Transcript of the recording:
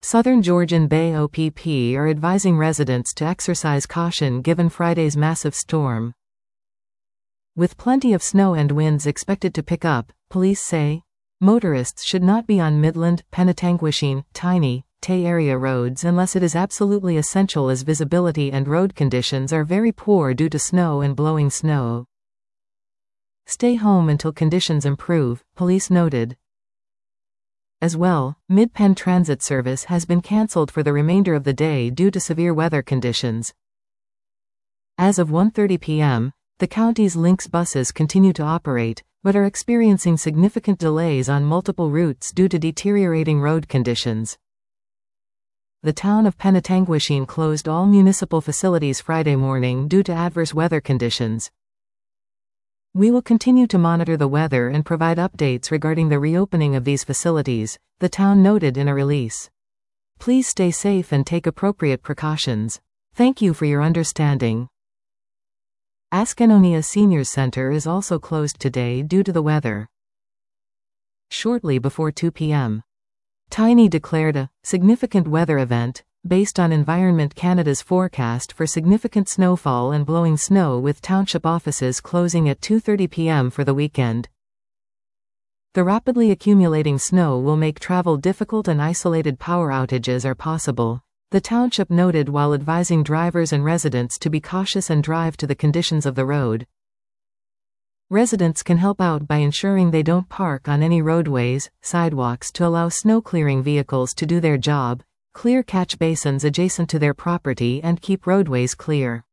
Southern Georgian Bay OPP are advising residents to exercise caution given Friday's massive storm. With plenty of snow and winds expected to pick up, police say, motorists should not be on Midland, Penetanguishene, Tiny, Tay area roads unless it is absolutely essential as visibility and road conditions are very poor due to snow and blowing snow. Stay home until conditions improve, police noted. As well, Mid-Penn Transit service has been cancelled for the remainder of the day due to severe weather conditions. As of 1:30 p.m., the county's Lynx buses continue to operate, but are experiencing significant delays on multiple routes due to deteriorating road conditions. The town of Penetanguishene closed all municipal facilities Friday morning due to adverse weather conditions. We will continue to monitor the weather and provide updates regarding the reopening of these facilities, the town noted in a release. Please stay safe and take appropriate precautions. Thank you for your understanding. Askanonia Seniors Center is also closed today due to the weather. Shortly before 2 p.m., Tiny declared a significant weather event based on Environment Canada's forecast for significant snowfall and blowing snow, with township offices closing at 2:30 p.m. for the weekend. The rapidly accumulating snow will make travel difficult and isolated power outages are possible, the township noted, while advising drivers and residents to be cautious and drive to the conditions of the road. Residents can help out by ensuring they don't park on any roadways, sidewalks to allow snow-clearing vehicles to do their job, clear catch basins adjacent to their property and keep roadways clear.